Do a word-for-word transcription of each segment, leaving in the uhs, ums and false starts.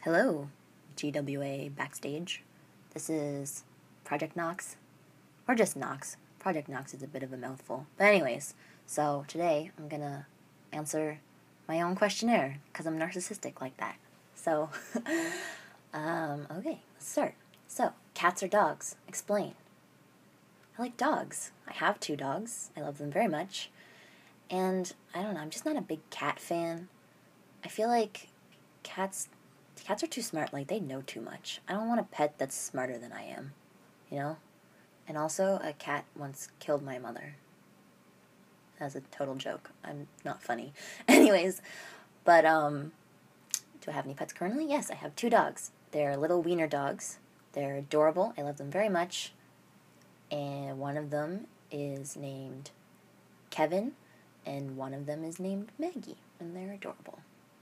Hello, G W A Backstage. This is Project Knox, or just Knox. Project Knox is a bit of a mouthful. But anyways, so today I'm gonna answer my own questionnaire, because I'm narcissistic like that. So, um, okay, let's start. So, cats or dogs? Explain. I like dogs. I have two dogs. I love them very much. And, I don't know, I'm just not a big cat fan. I feel like cats... Cats are too smart, like, they know too much. I don't want a pet that's smarter than I am, you know? And also, a cat once killed my mother. That was a total joke. I'm not funny. Anyways, but, um, do I have any pets currently? Yes, I have two dogs. They're little wiener dogs. They're adorable. I love them very much. And one of them is named Kevin, and one of them is named Maggie, and they're adorable.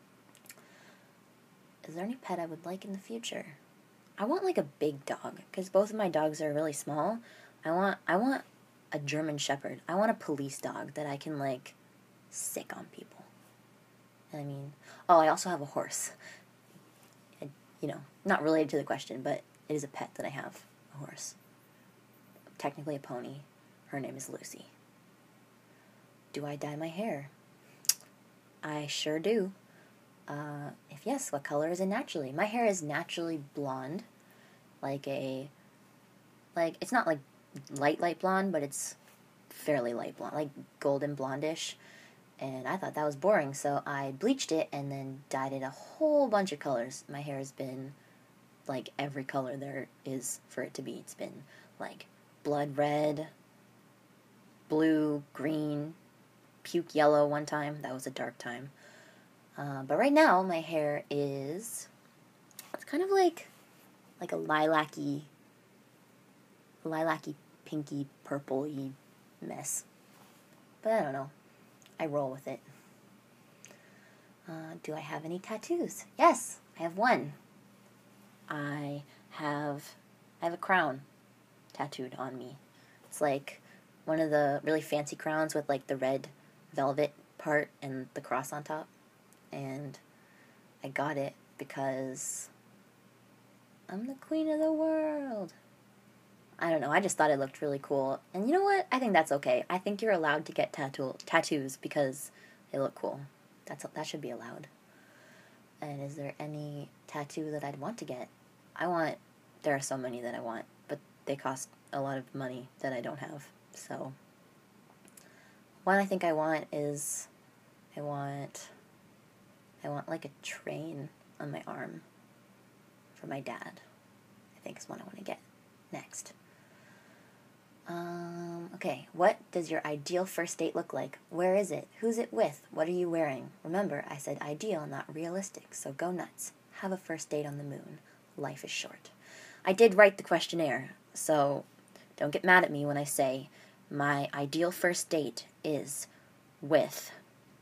Is there any pet I would like in the future? I want like a big dog, because both of my dogs are really small. I want I want a German Shepherd. I want a police dog that I can like sick on people. I mean, oh, I also have a horse. I, you know, not related to the question, but it is a pet that I have, a horse. Technically a pony. Her name is Lucy. Do I dye my hair? I sure do. Uh, if yes, what color is it naturally? My hair is naturally blonde, like a, like, it's not like light, light blonde, but it's fairly light blonde, like golden blondish, and I thought that was boring, so I bleached it and then dyed it a whole bunch of colors. My hair has been, like, every color there is for it to be. It's been, like, blood red, blue, green, puke yellow one time. That was a dark time. Uh, but right now, my hair is, it's kind of like, like a lilac-y, lilac-y, pinky, purple-y mess. But I don't know. I roll with it. Uh, do I have any tattoos? Yes, I have one. I have, I have a crown tattooed on me. It's like one of the really fancy crowns with like the red velvet part and the cross on top. And I got it because I'm the queen of the world. I don't know, I just thought it looked really cool. And you know what? I think that's okay. I think you're allowed to get tattoo tattoos because they look cool. That's that should be allowed. And is there any tattoo that I'd want to get? I want, there are so many that I want, but they cost a lot of money that I don't have. So, one I think I want is, I want... I want, like, a train on my arm for my dad, I think is what I want to get next. Um, okay, what does your ideal first date look like? Where is it? Who's it with? What are you wearing? Remember, I said ideal, not realistic, so go nuts. Have a first date on the moon. Life is short. I did write the questionnaire, so don't get mad at me when I say my ideal first date is with...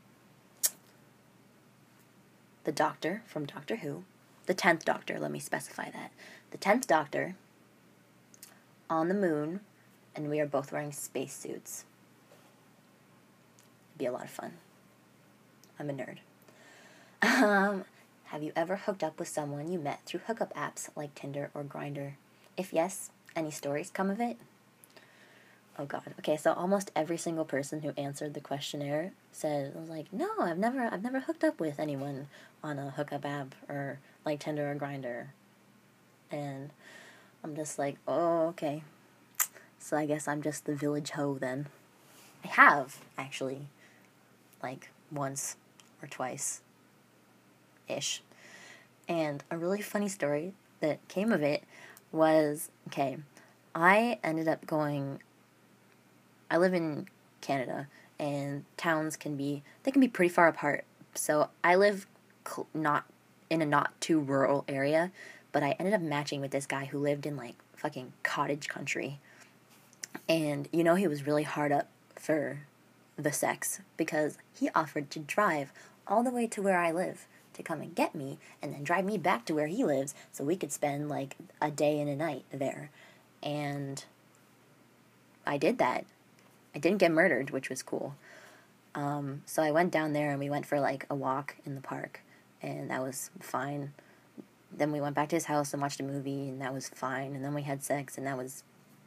the Doctor from Doctor Who, the tenth Doctor, let me specify that, the tenth Doctor, on the moon, and we are both wearing spacesuits. It'd be a lot of fun. I'm a nerd. Um, have you ever hooked up with someone you met through hookup apps like Tinder or Grindr? If yes, any stories come of it? Oh god. Okay, so almost every single person who answered the questionnaire said, I was like, no, I've never I've never hooked up with anyone on a hookup app or like Tinder or Grindr. And I'm just like, oh, okay. So I guess I'm just the village hoe then. I have, actually, like once or twice ish. And a really funny story that came of it was, okay, I ended up going I live in Canada, and towns can be, they can be pretty far apart. So I live cl- not in a not too rural area, but I ended up matching with this guy who lived in like fucking cottage country. And you know, he was really hard up for the sex because he offered to drive all the way to where I live to come and get me and then drive me back to where he lives so we could spend like a day and a night there. And I did that. I didn't get murdered, which was cool. Um, so I went down there and we went for like a walk in the park, and that was fine. then we went back to his house and watched a movie, and that was fine. And then we had sex, and that was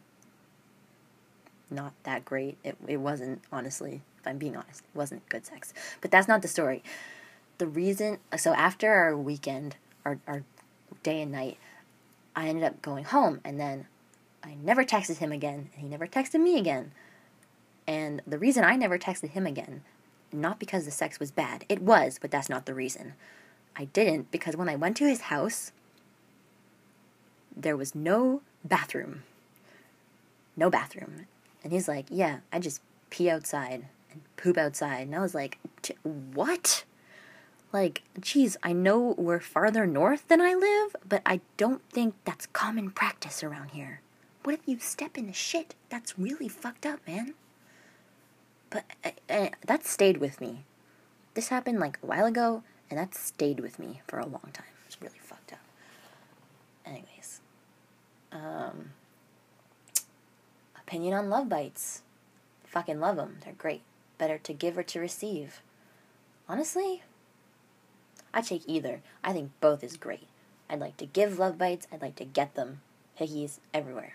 not that great. It it wasn't, honestly, if I'm being honest, it wasn't good sex. But that's not the story. The reason, so after our weekend, our, our day and night, I ended up going home, and then I never texted him again, and he never texted me again. And the reason I never texted him again, not because the sex was bad, it was, but that's not the reason. I didn't because when I went to his house, there was no bathroom. No bathroom. And he's like, yeah, I just pee outside and poop outside. And I was like, what? Like, geez, I know we're farther north than I live, but I don't think that's common practice around here. What if you step in the shit? That's really fucked up, man. But uh, uh, that stayed with me. This happened like a while ago, and that stayed with me for a long time. It's really fucked up. Anyways. Um, opinion on love bites. Fucking love them. They're great. Better to give or to receive. Honestly, I take either. I think both is great. I'd like to give love bites. I'd like to get them. Hickeys everywhere.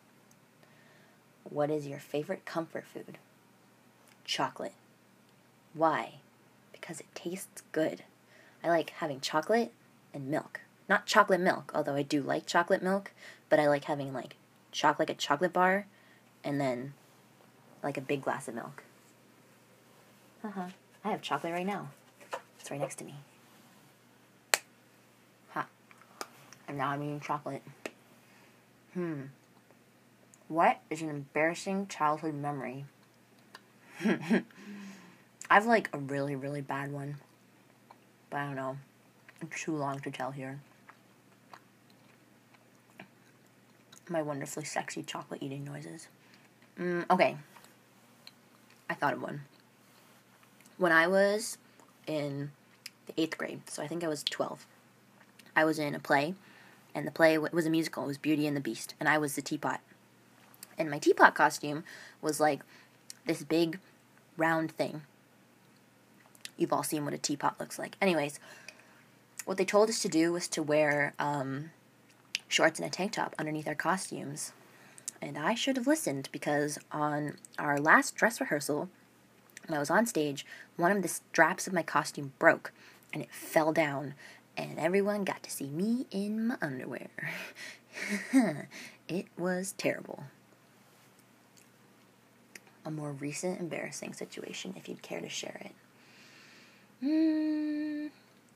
What is your favorite comfort food? Chocolate. Why? Because it tastes good. I like having chocolate and milk. Not chocolate milk, although I do like chocolate milk, but I like having like chocolate, like a chocolate bar, and then like a big glass of milk. Uh-huh. I have chocolate right now. It's right next to me. Ha. And now I'm eating chocolate. Hmm. What is an embarrassing childhood memory? I have like a really, really bad one. But I don't know. It's too long to tell here. My wonderfully sexy chocolate eating noises. Mm, okay. I thought of one. When I was in the eighth grade, so I think I was twelve, I was in a play, and the play was a musical. It was Beauty and the Beast, and I was the teapot. And my teapot costume was like this big round thing. You've all seen what a teapot looks like. Anyways, what they told us to do was to wear um, shorts and a tank top underneath our costumes. And I should have listened because on our last dress rehearsal, when I was on stage, one of the straps of my costume broke and it fell down and everyone got to see me in my underwear. It was terrible. A more recent embarrassing situation, if you'd care to share it. Mm.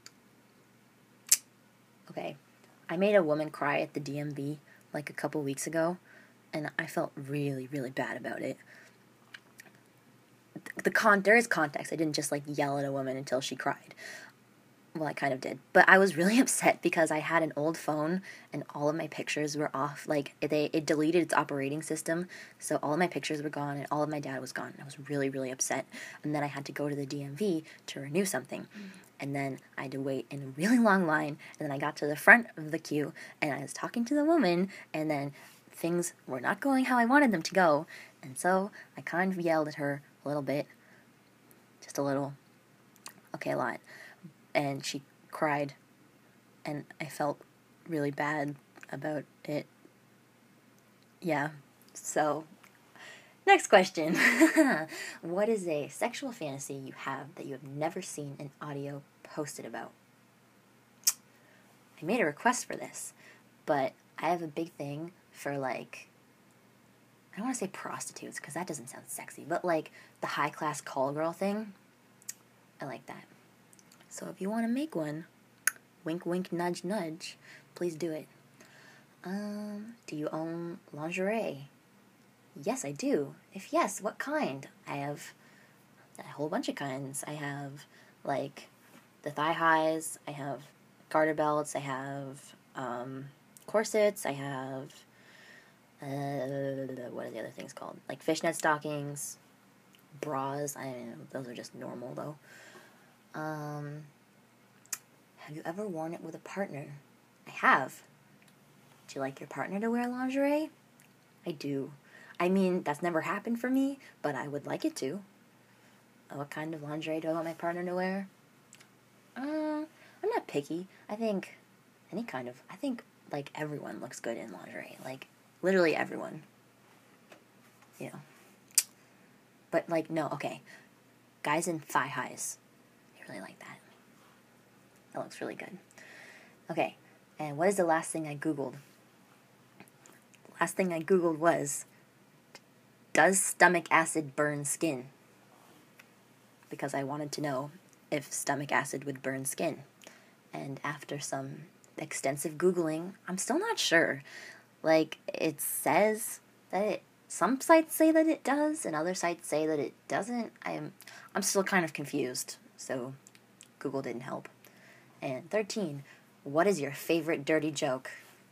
Okay, I made a woman cry at the D M V like a couple weeks ago, and I felt really, really bad about it. The con there is context. I didn't just like yell at a woman until she cried. Well, I kind of did, but I was really upset because I had an old phone and all of my pictures were off. Like they, it deleted its operating system, so all of my pictures were gone and all of my data was gone. I was really, really upset, and then I had to go to the D M V to renew something, mm. and then I had to wait in a really long line. And then I got to the front of the queue, and I was talking to the woman, and then things were not going how I wanted them to go, and so I kind of yelled at her a little bit, just a little, okay, a lot. And she cried, and I felt really bad about it. Yeah, so, next question. What is a sexual fantasy you have that you have never seen an audio posted about? I made a request for this, but I have a big thing for, like, I don't want to say prostitutes, because that doesn't sound sexy, but, like, the high-class call girl thing. I like that. So if you want to make one, wink, wink, nudge, nudge, please do it. Um, do you own lingerie? Yes, I do. If yes, what kind? I have a whole bunch of kinds. I have, like, the thigh highs. I have garter belts. I have um, corsets. I have, uh, what are the other things called? Like fishnet stockings, bras. I don't know. Those are just normal, though. Um, have you ever worn it with a partner? I have. Do you like your partner to wear lingerie? I do. I mean, that's never happened for me, but I would like it to. Uh, what kind of lingerie do I want my partner to wear? Uh, I'm not picky. I think, I any kind of, I think, like, everyone looks good in lingerie. Like, literally everyone. You know. But, like, no, okay. Guys in thigh highs. I really like that. That looks really good. Okay, and what is the last thing I Googled? Last thing I Googled was, does stomach acid burn skin? Because I wanted to know if stomach acid would burn skin. And after some extensive Googling, I'm still not sure. Like, it says that it, some sites say that it does, and other sites say that it doesn't. I'm, I'm still kind of confused, so Google didn't help. And thirteen, what is your favorite dirty joke?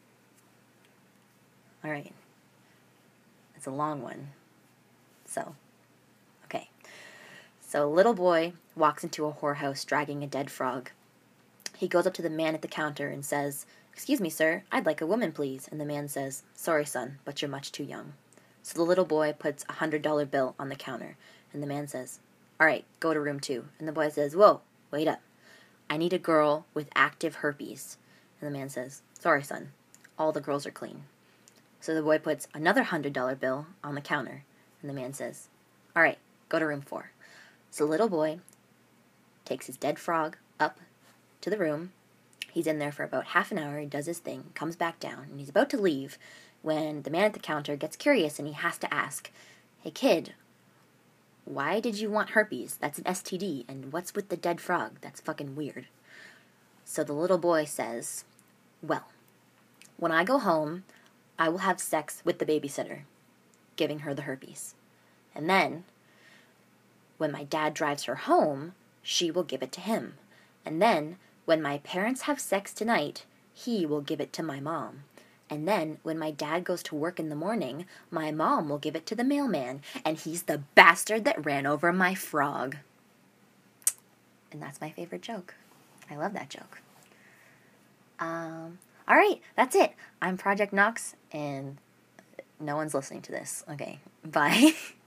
All right. It's a long one. So, okay. So a little boy walks into a whorehouse dragging a dead frog. He goes up to the man at the counter and says, "Excuse me, sir, I'd like a woman, please." And the man says, "Sorry, son, but you're much too young." So the little boy puts a hundred dollar bill on the counter, and the man says, "All right, go to room two." And the boy says, "Whoa, wait up. I need a girl with active herpes." And the man says, "Sorry, son, all the girls are clean." So the boy puts another hundred dollar bill on the counter, and the man says, "All right, go to room four." So the little boy takes his dead frog up to the room. He's in there for about half an hour. He does his thing, comes back down, and he's about to leave when the man at the counter gets curious and he has to ask, "Hey, kid, why did you want herpes? That's an S T D, and what's with the dead frog? That's fucking weird." So the little boy says, "Well, when I go home, I will have sex with the babysitter, giving her the herpes. And then, when my dad drives her home, she will give it to him. And then, when my parents have sex tonight, he will give it to my mom. And then, when my dad goes to work in the morning, my mom will give it to the mailman, and he's the bastard that ran over my frog." And that's my favorite joke. I love that joke. Um, all right, that's it. I'm Project Knox, and no one's listening to this. Okay, bye.